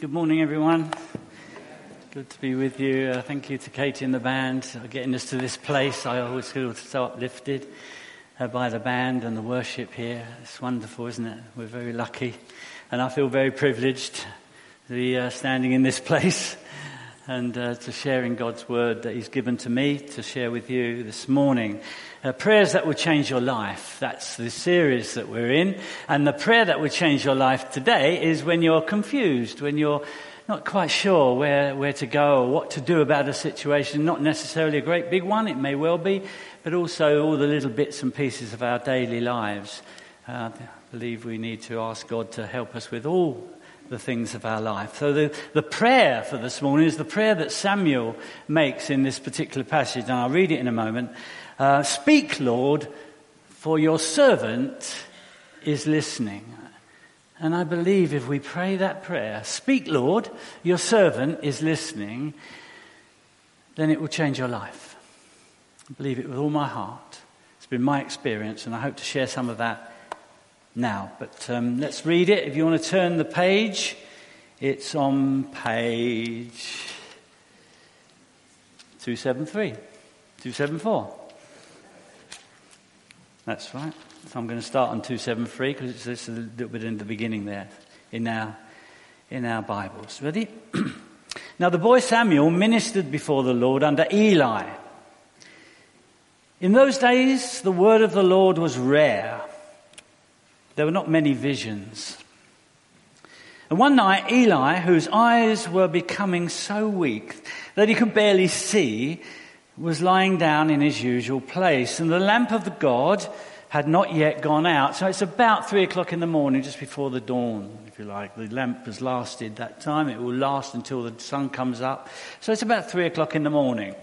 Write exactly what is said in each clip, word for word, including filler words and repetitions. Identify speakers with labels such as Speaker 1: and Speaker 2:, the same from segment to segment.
Speaker 1: Good morning, everyone. Good to be with you. Uh, thank you to Katie and the band for getting us to this place. I always feel so uplifted uh, by the band and the worship here. It's wonderful, isn't it? We're very lucky. And I feel very privileged to be uh, standing in this place and uh, to sharing God's word that he's given to me to share with you this morning. Uh, prayers that will change your life. That's the series that we're in. And the prayer that will change your life today is when you're confused, when you're not quite sure where, where to go or what to do about a situation. Not necessarily a great big one, it may well be, but also all the little bits and pieces of our daily lives. Uh, I believe we need to ask God to help us with all the things of our life. So the, the prayer for this morning is the prayer that Samuel makes in this particular passage, and I'll read it in a moment. Uh, Speak, Lord, for your servant is listening. And I believe if we pray that prayer, speak, Lord, your servant is listening, then it will change your life. I believe it with all my heart. It's been my experience, and I hope to share some of that now. But um, let's read it. If you want to turn the page, it's on page two seventy-three, two seventy-four. That's right. So I'm going to start on two seventy-three because it's just a little bit in the beginning there in our in our Bibles. Ready? Now the boy Samuel ministered before the Lord under Eli. In those days, the word of the Lord was rare. There were not many visions. And one night, Eli, whose eyes were becoming so weak that he could barely see, was lying down in his usual place. And the lamp of the God had not yet gone out. So it's about three o'clock in the morning, just before the dawn, if you like. The lamp has lasted that time. It will last until the sun comes up. So it's about three o'clock in the morning.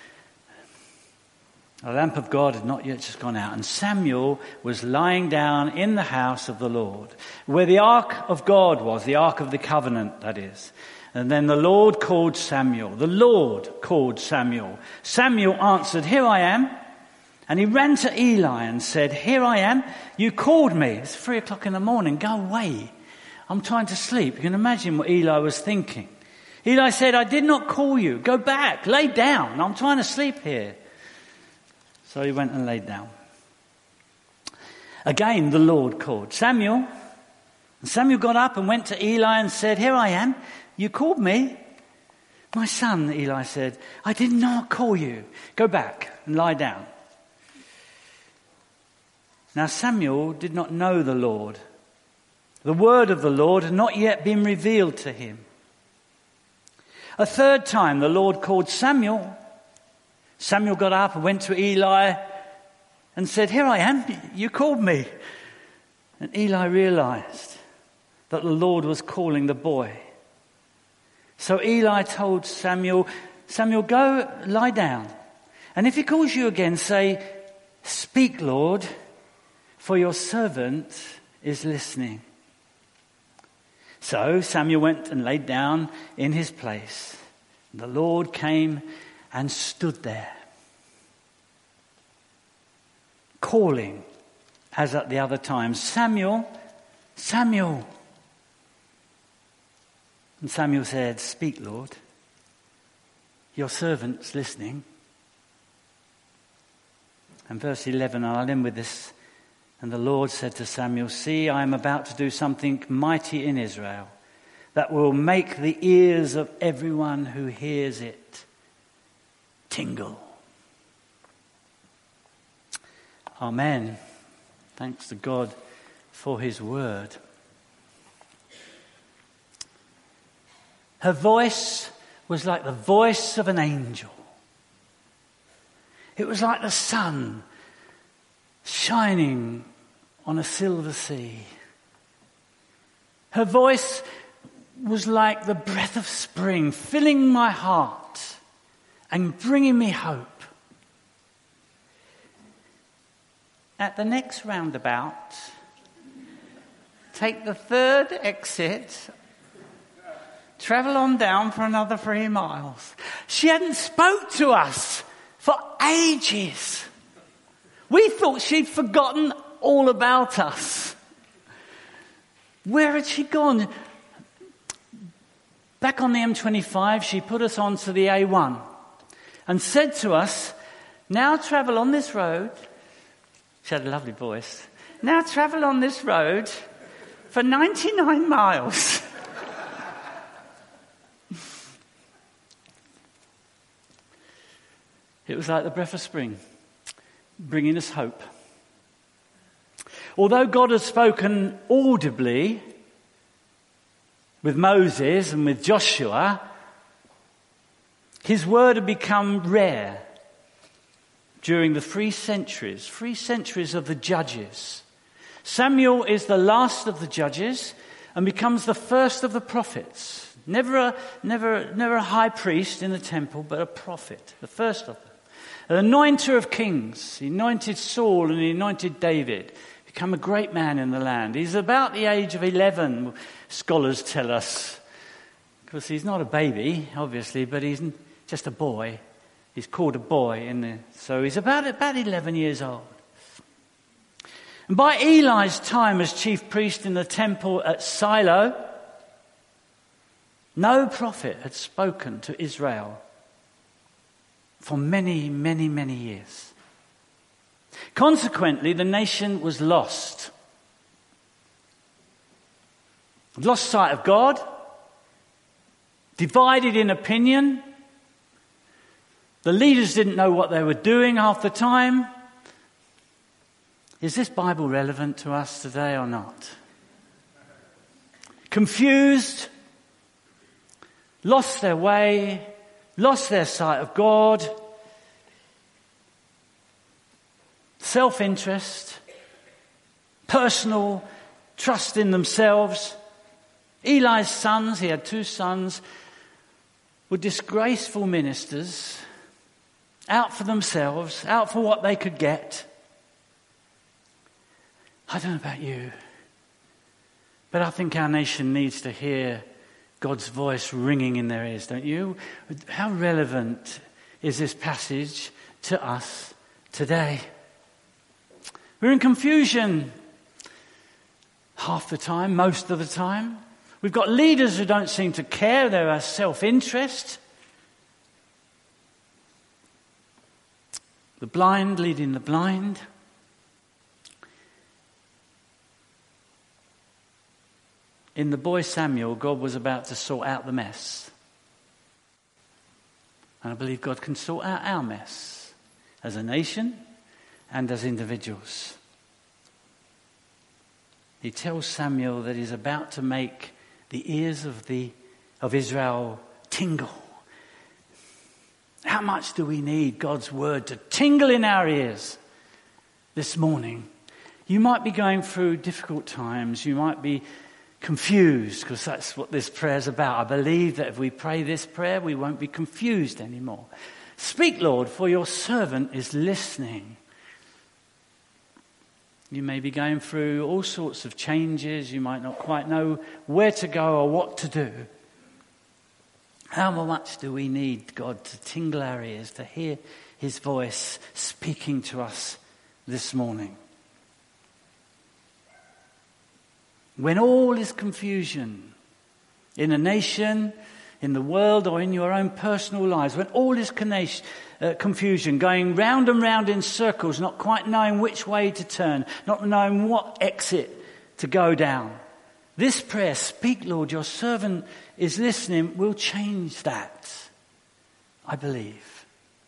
Speaker 1: The lamp of God had not yet just gone out, and Samuel was lying down in the house of the Lord, where the ark of God was, the ark of the covenant, that is. And then the Lord called Samuel. The Lord called Samuel. Samuel answered, "Here I am." And he ran to Eli and said, "Here I am. You called me. It's three o'clock in the morning. Go away. I'm trying to sleep." You can imagine what Eli was thinking. Eli said, "I did not call you. Go back. Lay down. I'm trying to sleep here." So he went and laid down. Again, the Lord called Samuel. And Samuel got up and went to Eli and said, "Here I am. You called me." "My son," Eli said, "I did not call you. Go back and lie down." Now Samuel did not know the Lord. The word of the Lord had not yet been revealed to him. A third time the Lord called Samuel. Samuel got up and went to Eli and said, "Here I am, you called me." And Eli realized that the Lord was calling the boy. So Eli told Samuel, "Samuel, go lie down. And if he calls you again, say, 'Speak, Lord, for your servant is listening.'" So Samuel went and laid down in his place. And the Lord came and stood there, calling, as at the other times, "Samuel, Samuel." And Samuel said, "Speak, Lord. Your servant's listening." And verse eleven, and I'll end with this. And the Lord said to Samuel, "See, I am about to do something mighty in Israel that will make the ears of everyone who hears it tingle." Amen. Thanks to God for his word. Her voice was like the voice of an angel. It was like the sun shining on a silver sea. Her voice was like the breath of spring, filling my heart and bringing me hope. At the next roundabout, take the third exit, travel on down for another three miles. She hadn't spoke to us for ages. We thought she'd forgotten all about us. Where had she gone? back on the M twenty-five, she put us onto the A one and said to us, now travel on this road. She had a lovely voice. Now travel on this road for ninety-nine miles. It was like the breath of spring, bringing us hope. Although God has spoken audibly with Moses and with Joshua, his word had become rare during the three centuries, three centuries of the judges. Samuel is the last of the judges and becomes the first of the prophets. Never a, never, never a high priest in the temple, but a prophet, the first of them. An anointer of kings. He anointed Saul and he anointed David. Become a great man in the land. He's about the age of eleven, scholars tell us. Because he's not a baby, obviously, but he's just a boy. He's called a boy, in the, so he's about, about eleven years old. And by Eli's time as chief priest in the temple at Shiloh, no prophet had spoken to Israel for many, many, many years. Consequently, the nation was lost. Lost sight of God, divided in opinion. The leaders didn't know what they were doing half the time. Is this Bible relevant to us today or not? Confused, lost their way, lost their sight of God, self-interest, personal trust in themselves. Eli's sons, he had two sons, were disgraceful ministers, out for themselves, out for what they could get. I don't know about you, but I think our nation needs to hear God's voice ringing in their ears, don't you? How relevant is this passage to us today? We're in confusion half the time, most of the time. We've got leaders who don't seem to care. There are self-interest. The blind leading the blind. In the boy Samuel, God was about to sort out the mess. And I believe God can sort out our mess as a nation and as individuals. He tells Samuel that he's about to make the ears of the of Israel tingle. How much do we need God's word to tingle in our ears this morning? You might be going through difficult times. You might be confused, because that's what this prayer is about. I believe that if we pray this prayer, we won't be confused anymore. Speak, Lord, for your servant is listening. You may be going through all sorts of changes. You might not quite know where to go or what to do. How much do we need God to tingle our ears, to hear his voice speaking to us this morning? When all is confusion in a nation, in the world, or in your own personal lives, when all is uh, confusion, going round and round in circles, not quite knowing which way to turn, not knowing what exit to go down, this prayer, speak, Lord, your servant is listening, will change that, I believe.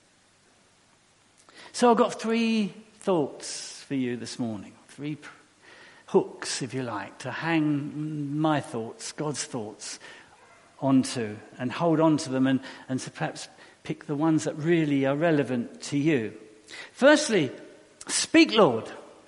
Speaker 1: So I've got three thoughts for you this morning, three pr- hooks, if you like, to hang my thoughts, God's thoughts, onto and hold on to them and, and to perhaps pick the ones that really are relevant to you. Firstly, speak, Lord.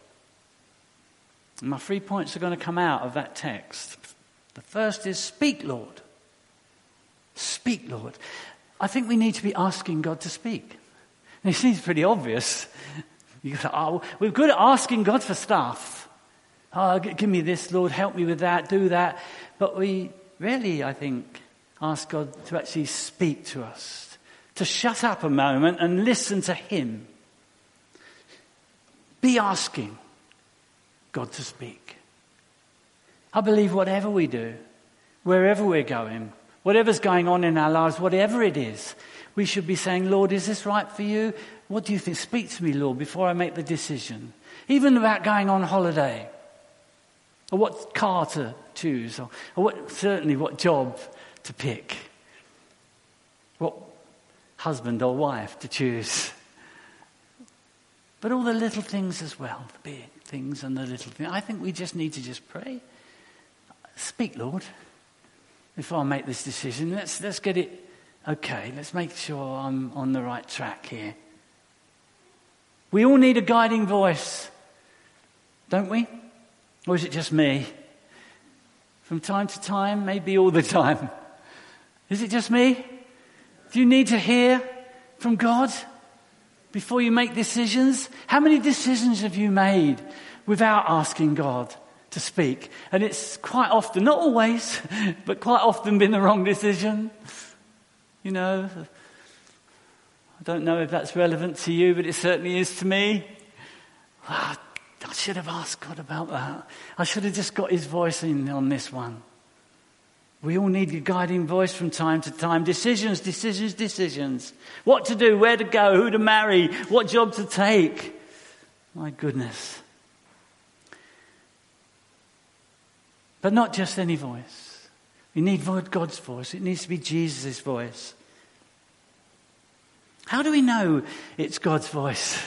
Speaker 1: And my three points are going to come out of that text. The first is speak, Lord. Speak, Lord. I think we need to be asking God to speak. And it seems pretty obvious. You go, oh, we're good at asking God for stuff. Oh, give me this, Lord, help me with that, do that. But we really, I think, ask God to actually speak to us, to shut up a moment and listen to him. Be asking God to speak. I believe whatever we do, wherever we're going, Whatever's going on in our lives, whatever it is, we should be saying, Lord, is this right for you? What do you think? Speak to me, Lord, before I make the decision. Even about going on holiday, or what car to choose, or, or what, certainly what job to pick, what husband or wife to choose. But all the little things as well, the big things and the little things. I think we just need to just pray. Speak, Lord, before I make this decision. Let's let's get it okay. Let's make sure I'm on the right track here. We all need a guiding voice, don't we? Or is it just me? From time to time, maybe all the time. Is it just me? Do you need to hear from God before you make decisions? How many decisions have you made without asking God to speak? And it's quite often, not always, but quite often been the wrong decision. You know, I don't know if that's relevant to you, but it certainly is to me. Ah, I should have asked God about that. I should have just got his voice in on this one. We all need a guiding voice from time to time. Decisions, decisions, decisions. What to do, where to go, who to marry, what job to take. My goodness. But not just any voice. We need God's voice. It needs to be Jesus' voice. How do we know it's God's voice?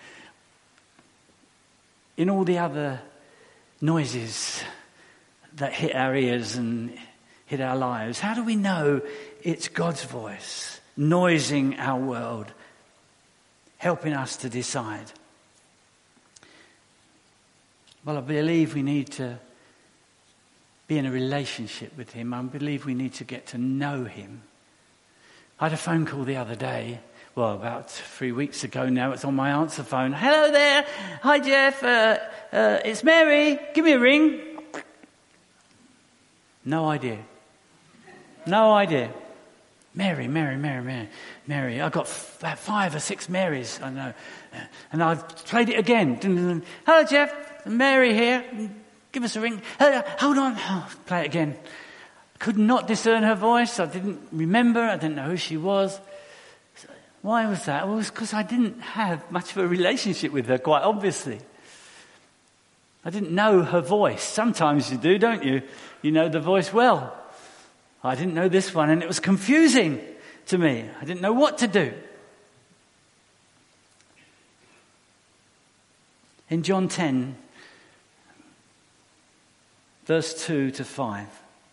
Speaker 1: In all the other noises that hit our ears and hit our lives, how do we know it's God's voice noising our world, helping us to decide? Well, I believe we need to be in a relationship with him. I believe we need to get to know him. I had a phone call the other day. Well, about three weeks ago now. It's on my answer phone. Hello there. Hi, Jeff. Uh, uh, it's Mary. Give me a ring. No idea. No idea. Mary, Mary, Mary, Mary, Mary. I've got f- about five or six Marys, I know. And I've played it again. Hello, Jeff. Mary here. Give us a ring. Uh, hold on. Oh, play it again. Could not discern her voice. I didn't remember. I didn't know who she was. Why was that? Well, it was because I didn't have much of a relationship with her, quite obviously. I didn't know her voice. Sometimes you do, don't you? You know the voice well. I didn't know this one, and it was confusing to me. I didn't know what to do. In John ten, verse two to five,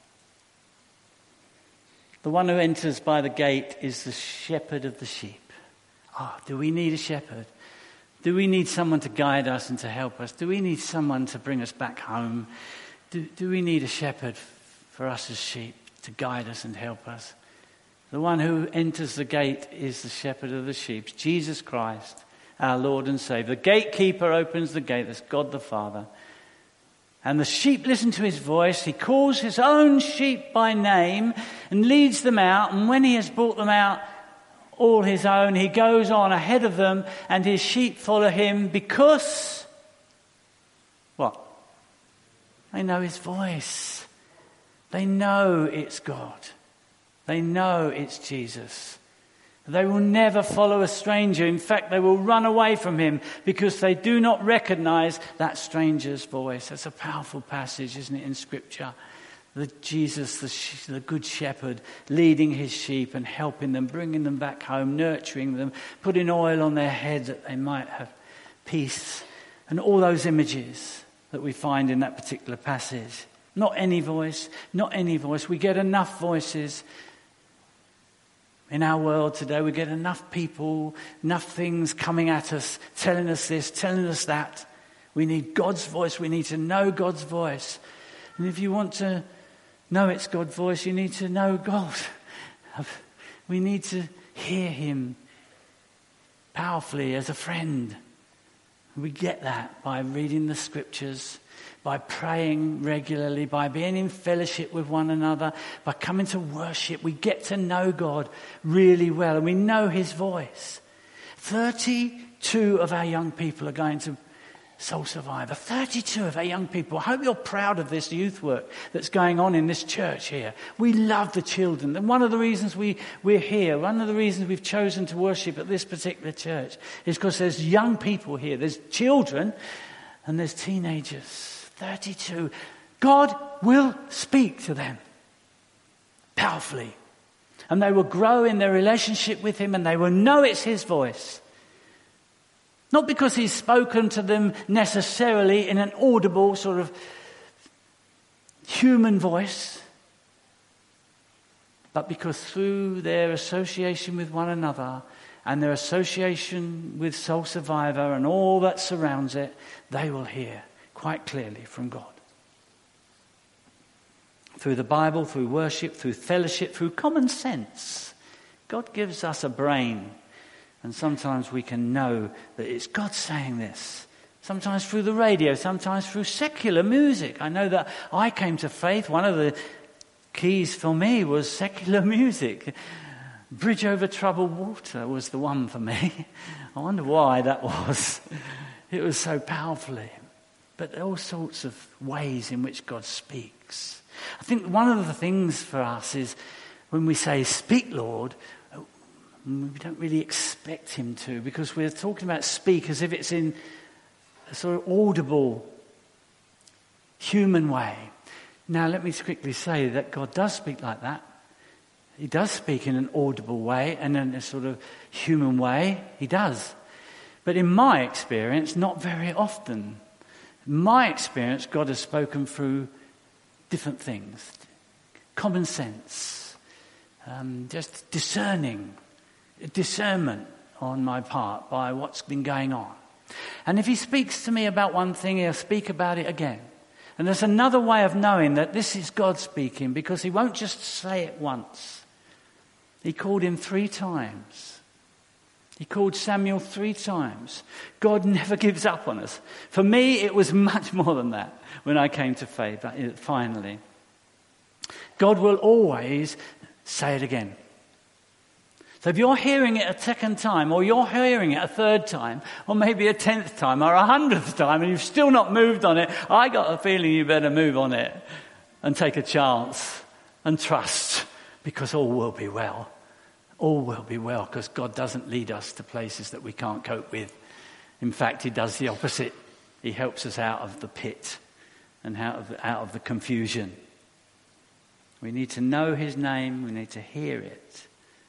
Speaker 1: the one who enters by the gate is the shepherd of the sheep. Ah, oh, do we need a shepherd? Do we need someone to guide us and to help us? Do we need someone to bring us back home? Do, do we need a shepherd for us as sheep to guide us and help us? The one who enters the gate is the shepherd of the sheep, Jesus Christ, our Lord and Savior. The gatekeeper opens the gate, that's God the Father. And the sheep listen to his voice. He calls his own sheep by name and leads them out. And when he has brought them out, all his own, he goes on ahead of them, and his sheep follow him because, what? They know his voice. They know it's God. They know it's Jesus. They will never follow a stranger. In fact, they will run away from him because they do not recognize that stranger's voice. That's a powerful passage, isn't it, in Scripture? The Jesus, the, sh- the good shepherd, leading his sheep and helping them, bringing them back home, nurturing them, putting oil on their head that they might have peace. And all those images that we find in that particular passage. Not any voice, not any voice. We get enough voices in our world today. We get enough people, enough things coming at us, telling us this, telling us that. We need God's voice. We need to know God's voice. And if you want to know it's God's voice, you need to know God. We need to hear him powerfully as a friend. We get that by reading the Scriptures, by praying regularly, by being in fellowship with one another, by coming to worship. We get to know God really well, and we know his voice. thirty-two of our young people are going to Soul Survivor. thirty-two of our young people. I hope you're proud of this youth work that's going on in this church here. We love the children. And one of the reasons we, we're here, one of the reasons we've chosen to worship at this particular church is because there's young people here. There's children and there's teenagers. thirty-two. God will speak to them powerfully. And they will grow in their relationship with him and they will know it's his voice. Not because he's spoken to them necessarily in an audible sort of human voice, but because through their association with one another and their association with Soul Survivor and all that surrounds it, they will hear quite clearly from God. Through the Bible, through worship, through fellowship, through common sense. God gives us a brain. And sometimes we can know that it's God saying this. Sometimes through the radio, sometimes through secular music. I know that I came to faith. One of the keys for me was secular music. Bridge Over Troubled Water was the one for me. I wonder why that was. It was so powerfully. But all sorts of ways in which God speaks. I think one of the things for us is when we say, "Speak, Lord," we don't really expect him to, because we're talking about speak as if it's in a sort of audible, human way. Now, let me quickly say that God does speak like that. He does speak in an audible way and in a sort of human way. He does. But in my experience, not very often. In my experience, God has spoken through different things. Common sense. Um, just discerning. Discernment on my part by what's been going on. And if he speaks to me about one thing, he'll speak about it again. And there's another way of knowing that this is God speaking, because he won't just say it once. He called him three times. He called Samuel three times. God never gives up on us. For me, it was much more than that when I came to faith, finally. God will always say it again. So if you're hearing it a second time, or you're hearing it a third time, or maybe a tenth time, or a hundredth time, and you've still not moved on it, I got a feeling you better move on it and take a chance and trust, because all will be well. All will be well, because God doesn't lead us to places that we can't cope with. In fact, he does the opposite. He helps us out of the pit and out of the, out of the confusion. We need to know his name. We need to hear it.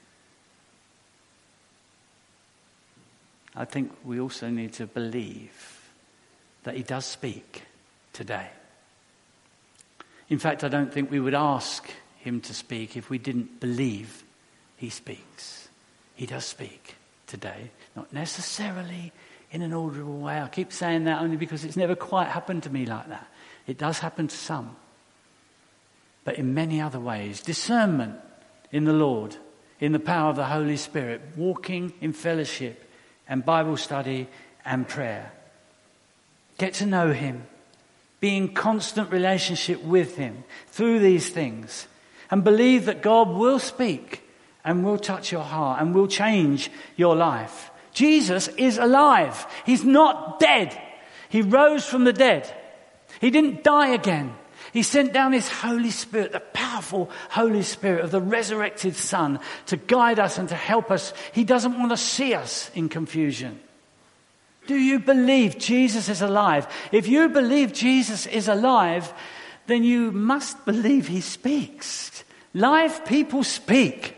Speaker 1: I think we also need to believe that he does speak today. In fact, I don't think we would ask him to speak if we didn't believe he speaks. He does speak today, not necessarily in an audible way. I keep saying that only because it's never quite happened to me like that. It does happen to some. But in many other ways, discernment in the Lord, in the power of the Holy Spirit, walking in fellowship and Bible study and prayer. Get to know him. Be in constant relationship with him through these things. And believe that God will speak and will touch your heart and will change your life. Jesus is alive. He's not dead. He rose from the dead. He didn't die again. He sent down his Holy Spirit, the powerful Holy Spirit of the resurrected Son, to guide us and to help us. He doesn't want to see us in confusion. Do you believe Jesus is alive? If you believe Jesus is alive, then you must believe he speaks. Live people speak.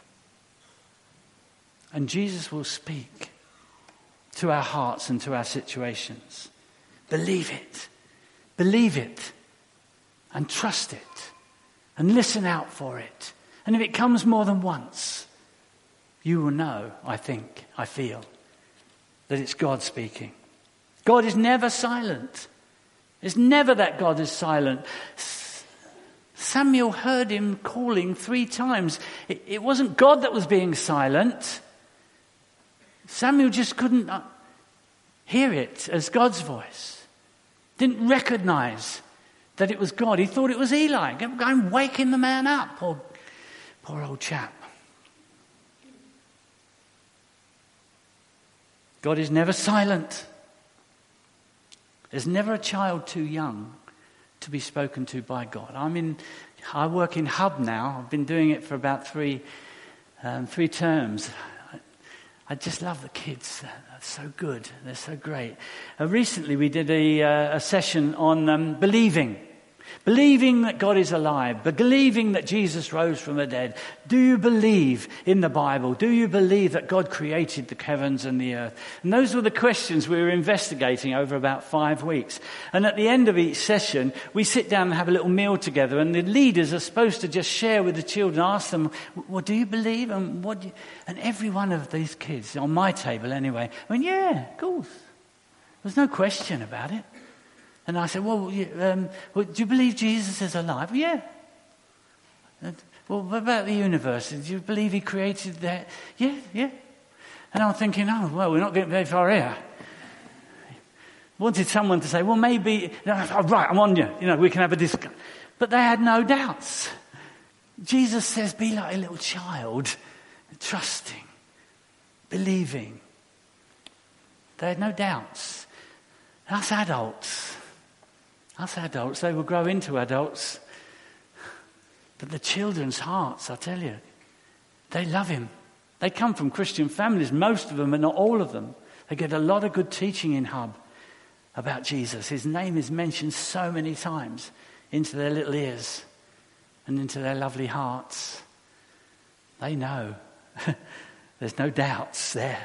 Speaker 1: And Jesus will speak to our hearts and to our situations. Believe it. Believe it. And trust it. And listen out for it. And if it comes more than once, you will know, I think, I feel, that it's God speaking. God is never silent. It's never that God is silent. Samuel heard him calling three times. It, it wasn't God that was being silent. Samuel just couldn't hear it as God's voice. Didn't recognize that it was God. He thought it was Eli. Go and waking the man up. Poor, poor old chap. God is never silent. There's never a child too young to be spoken to by God. I'm in, I work in Hub now. I've been doing it for about three, um, three terms. I, I just love the kids. They're so good. They're so great. Uh, recently we did a, uh, a session on um, believing. Believing that God is alive, believing that Jesus rose from the dead. Do you believe in the Bible? Do you believe that God created the heavens and the earth? And those were the questions we were investigating over about five weeks. And at the end of each session, we sit down and have a little meal together, and the leaders are supposed to just share with the children, ask them, well, do you believe? And what do you... And every one of these kids, on my table anyway, I mean, yeah, of course. There's no question about it. And I said, well, you, um, well, do you believe Jesus is alive? Well, yeah. And, well, what about the universe? Do you believe he created that? Yeah, yeah. And I'm thinking, oh, well, we're not getting very far here. Wanted someone to say, well, maybe, oh, right, I'm on you. You know, we can have a discussion. But they had no doubts. Jesus says, be like a little child, trusting, believing. They had no doubts. Us adults, us adults, they will grow into adults. But the children's hearts, I tell you, they love him. They come from Christian families, most of them, but not all of them. They get a lot of good teaching in Hub about Jesus. His name is mentioned so many times into their little ears and into their lovely hearts. They know. There's no doubts there.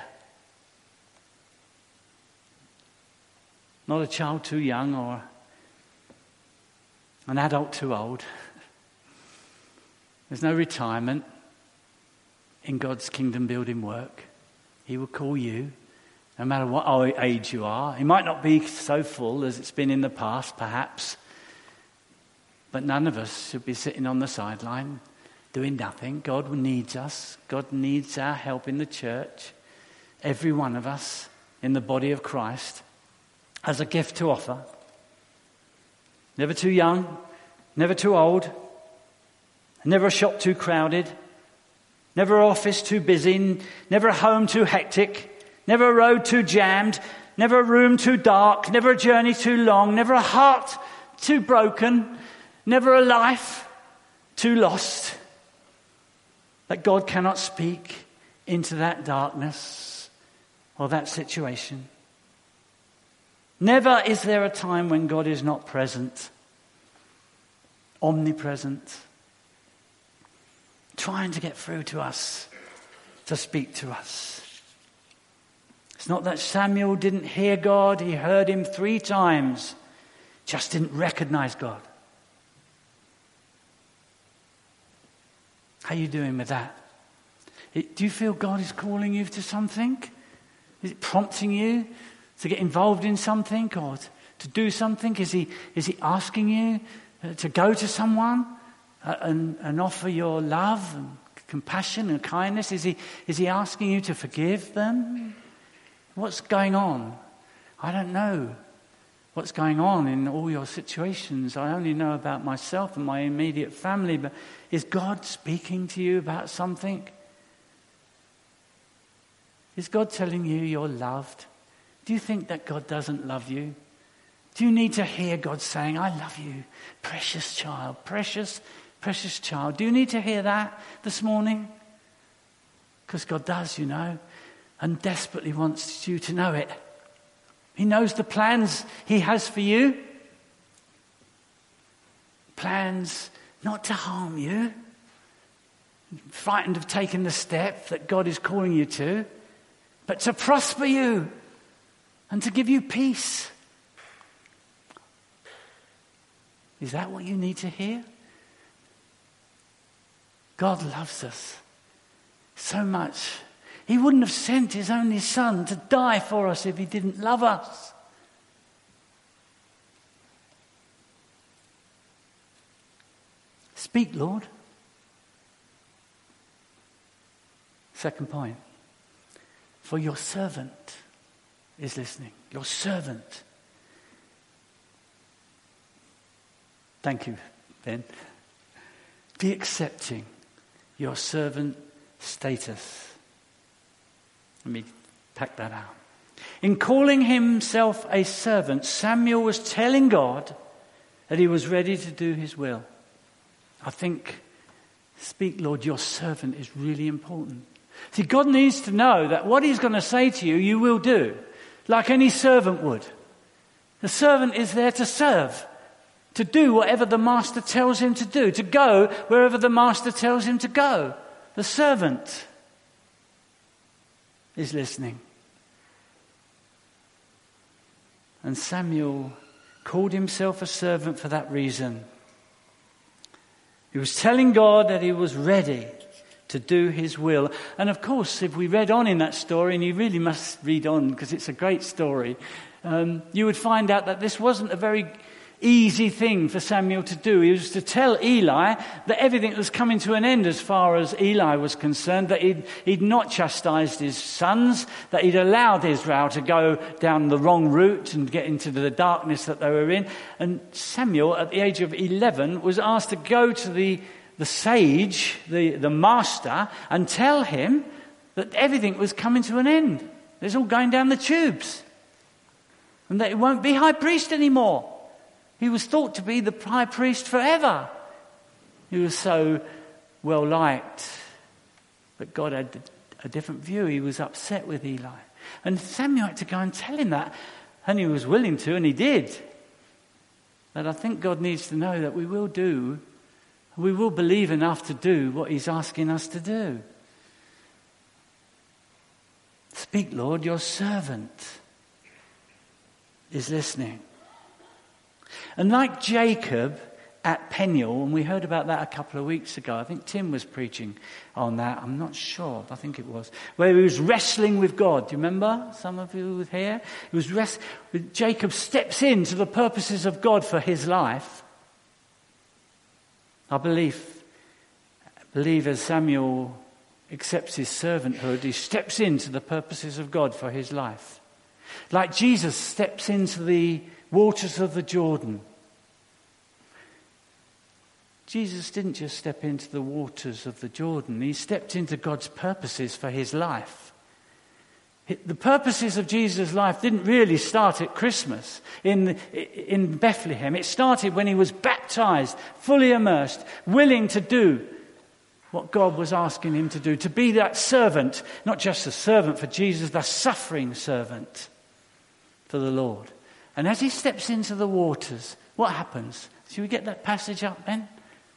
Speaker 1: Not a child too young or an adult too old. There's no retirement in God's kingdom building work. He will call you, no matter what age you are. It might not be so full as it's been in the past, perhaps. But none of us should be sitting on the sideline doing nothing. God needs us. God needs our help in the church. Every one of us in the body of Christ has a gift to offer. Never too young, never too old, never a shop too crowded, never an office too busy, never a home too hectic, never a road too jammed, never a room too dark, never a journey too long, never a heart too broken, never a life too lost, that God cannot speak into that darkness or that situation. Never is there a time when God is not present, omnipresent, trying to get through to us, to speak to us. It's not that Samuel didn't hear God, he heard him three times, just didn't recognize God. How are you doing with that? Do you feel God is calling you to something? Is it prompting you to get involved in something or to do something? Is he is he asking you to go to someone and, and offer your love and compassion and kindness? Is he is he asking you to forgive them? What's going on? I don't know what's going on in all your situations. I only know about myself and my immediate family, but is God speaking to you about something? Is God telling you you're loved? Do you think that God doesn't love you? Do you need to hear God saying, I love you, precious child, precious, precious child? Do you need to hear that this morning? Because God does, you know, and desperately wants you to know it. He knows the plans he has for you. Plans not to harm you. Frightened of taking the step that God is calling you to, but to prosper you. And to give you peace. Is that what you need to hear? God loves us so much. He wouldn't have sent his only son to die for us if he didn't love us. Speak, Lord. Second point. For your servant is listening. Your servant. Thank you, Ben. Be accepting your servant status. Let me pack that out. In calling himself a servant, Samuel was telling God that he was ready to do his will. I think, speak, Lord, your servant is really important. See, God needs to know that what he's going to say to you, you will do, like any servant would. The servant is there to serve, to do whatever the master tells him to do, to go wherever the master tells him to go. The servant is listening. And Samuel called himself a servant for that reason. He was telling God that he was ready to do his will. And of course, if we read on in that story, and you really must read on because it's a great story, um, you would find out that this wasn't a very easy thing for Samuel to do. He was to tell Eli that everything was coming to an end as far as Eli was concerned, that he'd, he'd not chastised his sons, that he'd allowed Israel to go down the wrong route and get into the darkness that they were in. And Samuel, at the age of eleven, was asked to go to the, the sage, the, the master, and tell him that everything was coming to an end. It's all going down the tubes. And that it won't be high priest anymore. He was thought to be the high priest forever. He was so well liked. But God had a different view. He was upset with Eli. And Samuel had to go and tell him that. And he was willing to, and he did. But I think God needs to know that we will do, we will believe enough to do what he's asking us to do. Speak, Lord, your servant is listening. And like Jacob at Peniel, and we heard about that a couple of weeks ago. I think Tim was preaching on that. I'm not sure. I think it was. Where he was wrestling with God. Do you remember? Some of you were here. He was rest- Jacob steps into the purposes of God for his life. I believe, I believe as Samuel accepts his servanthood, he steps into the purposes of God for his life. Like Jesus steps into the waters of the Jordan. Jesus didn't just step into the waters of the Jordan. He stepped into God's purposes for his life. The purposes of Jesus' life didn't really start at Christmas in, in Bethlehem. It started when he was baptized, fully immersed, willing to do what God was asking him to do, to be that servant, not just a servant for Jesus, the suffering servant for the Lord. And as he steps into the waters, what happens? Should we get that passage up, Ben?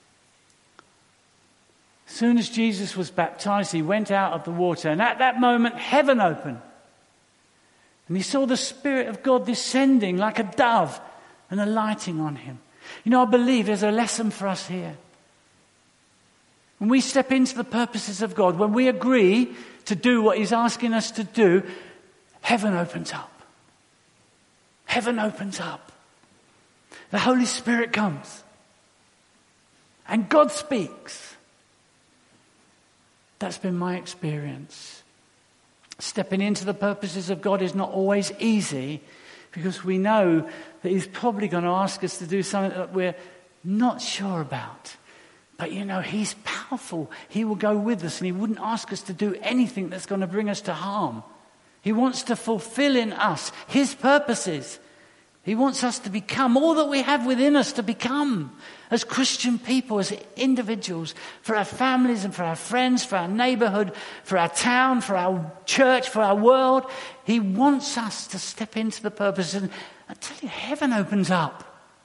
Speaker 1: As soon as Jesus was baptized, he went out of the water. And at that moment, heaven opened. And he saw the Spirit of God descending like a dove and alighting on him. You know, I believe there's a lesson for us here. When we step into the purposes of God, when we agree to do what he's asking us to do, heaven opens up. Heaven opens up. The Holy Spirit comes. And God speaks. That's been my experience. Stepping into the purposes of God is not always easy because we know that he's probably going to ask us to do something that we're not sure about. But you know, he's powerful. He will go with us and he wouldn't ask us to do anything that's going to bring us to harm. He wants to fulfill in us his purposes. He wants us to become all that we have within us to become as Christian people, as individuals, for our families and for our friends, for our neighborhood, for our town, for our church, for our world. He wants us to step into the purpose. And I tell you, heaven opens up.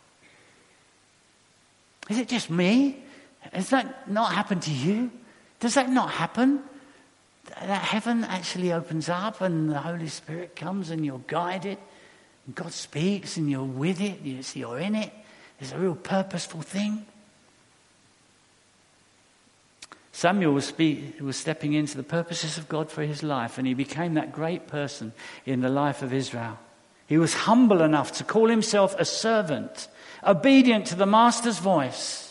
Speaker 1: Is it just me? Has that not happened to you? Does that not happen? That heaven actually opens up and the Holy Spirit comes and you're guided. And God speaks and you're with it. You're in it. It's a real purposeful thing. Samuel was, spe- was stepping into the purposes of God for his life, and he became that great person in the life of Israel. He was humble enough to call himself a servant, obedient to the master's voice.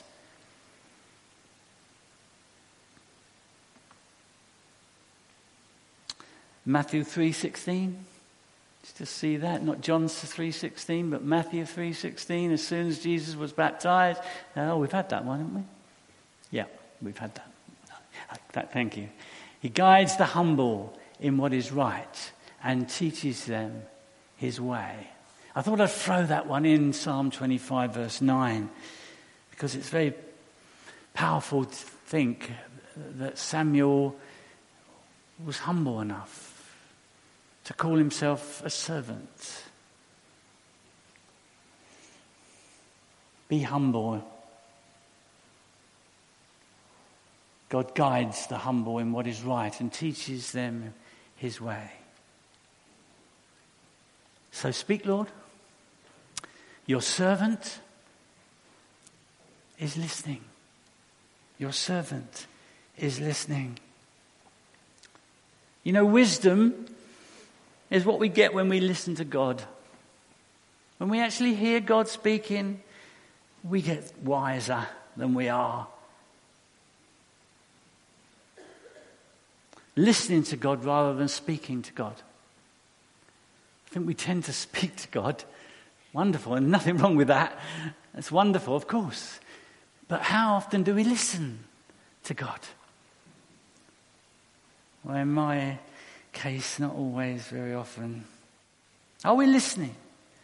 Speaker 1: Matthew three sixteen. Just see that, not John three sixteen, but Matthew three sixteen. As soon as Jesus was baptized, oh, we've had that one, haven't we? Yeah, we've had that. Thank you. He guides the humble in what is right and teaches them his way. I thought I'd throw that one in Psalm twenty-five verse nine, because it's very powerful to think that Samuel was humble enough to call himself a servant. Be humble. God guides the humble in what is right and teaches them his way. So speak, Lord. Your servant is listening. Your servant is listening. You know, wisdom is what we get when we listen to God. When we actually hear God speaking, we get wiser than we are. Listening to God rather than speaking to God. I think we tend to speak to God. Wonderful, and nothing wrong with that. It's wonderful, of course. But how often do we listen to God? Well, in my case, not always, very often. Are we listening?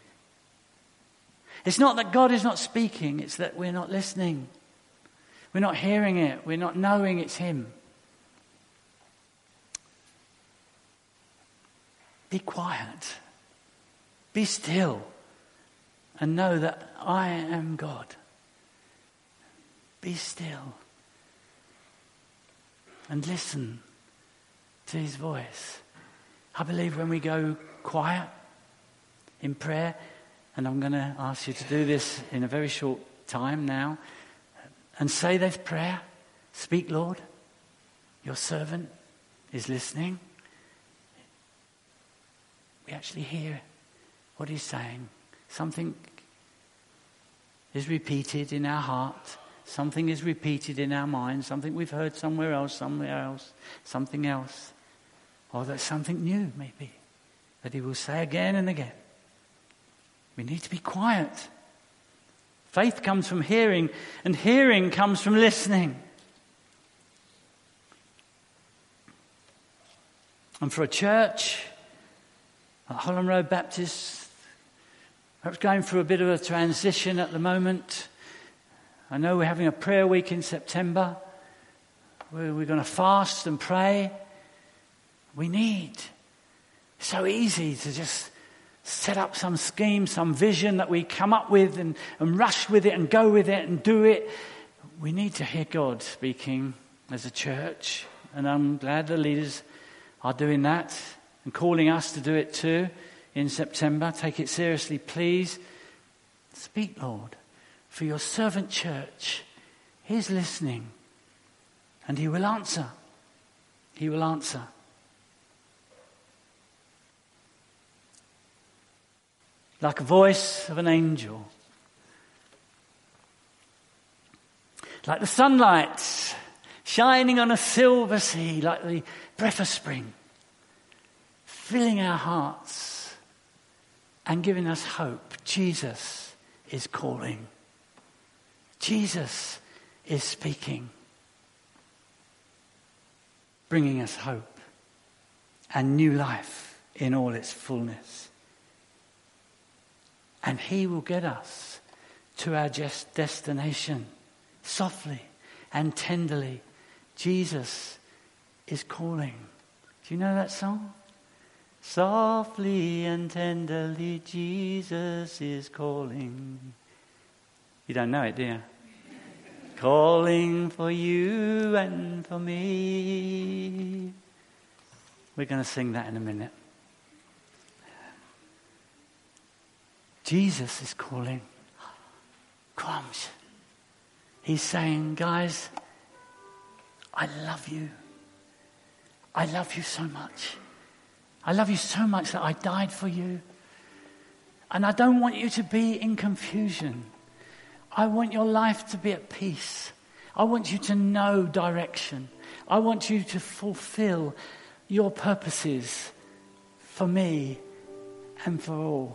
Speaker 1: It's not that God is not speaking, it's that we're not listening. We're not hearing it, we're not knowing it's him. Be quiet. Be still. And know that I am God. Be still. And listen to his voice. I believe when we go quiet in prayer, and I'm going to ask you to do this in a very short time now, and say this prayer. Speak, Lord. Your servant is listening. We actually hear what he's saying. Something is repeated in our heart. Something is repeated in our mind. Something we've heard somewhere else, somewhere else, something else. Or that's something new, maybe, that he will say again and again. We need to be quiet. Faith comes from hearing, and hearing comes from listening. And for a church, at Holland Road Baptist, perhaps going through a bit of a transition at the moment. I know we're having a prayer week in September where we're going to fast and pray. We need. It's so easy to just set up some scheme, some vision that we come up with and, and rush with it and go with it and do it. We need to hear God speaking as a church. And I'm glad the leaders are doing that and calling us to do it too in September. Take it seriously, please. Speak, Lord, for your servant church. He's listening and he will answer. He will answer. Like a voice of an angel. Like the sunlight shining on a silver sea, like the breath of spring. Filling our hearts and giving us hope. Jesus is calling. Jesus is speaking. Bringing us hope and new life in all its fullness. And he will get us to our just destination softly and tenderly. Jesus is calling. Do you know that song? Softly and tenderly, Jesus is calling. You don't know it, do you? Calling for you and for me. We're going to sing that in a minute. Jesus is calling. Crumbs. He's saying, guys, I love you. I love you so much. I love you so much that I died for you. And I don't want you to be in confusion. I want your life to be at peace. I want you to know direction. I want you to fulfill your purposes for me and for all.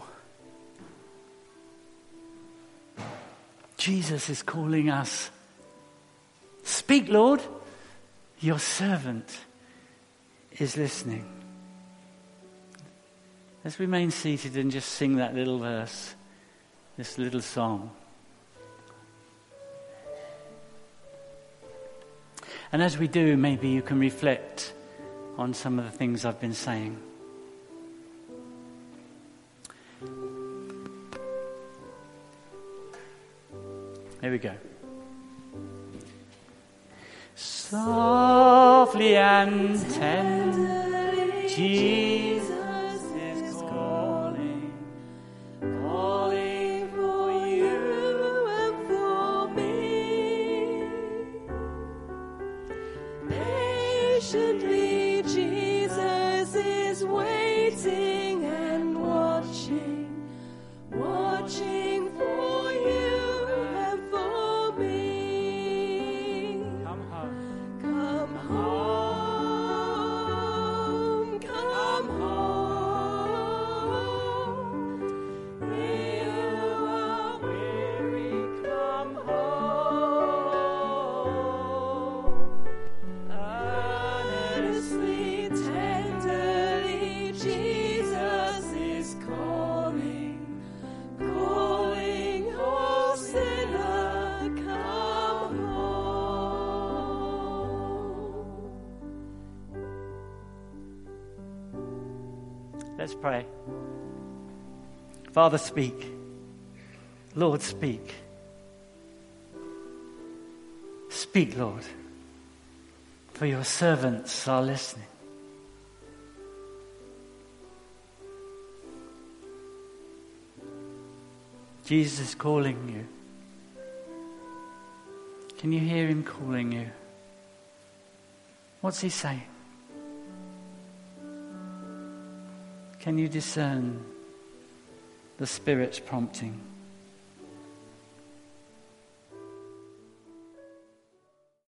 Speaker 1: Jesus is calling us. Speak, Lord. Your servant is listening. Let's remain seated and just sing that little verse, this little song. And as we do, maybe you can reflect on some of the things I've been saying. Here we go. Softly and tenderly, Jesus is calling, calling for you and for me. Patiently, Jesus is waiting and watching, watching for you and for me. Come home. Come home, come home. You are weary, come home. Earnestly, tenderly, Jesus is calling, calling, oh sinner, come home. Let's pray. Father, speak. Lord, speak. Speak, Lord, for your servants are listening. Jesus is calling you. Can you hear him calling you? What's he saying? Can you discern the Spirit's prompting?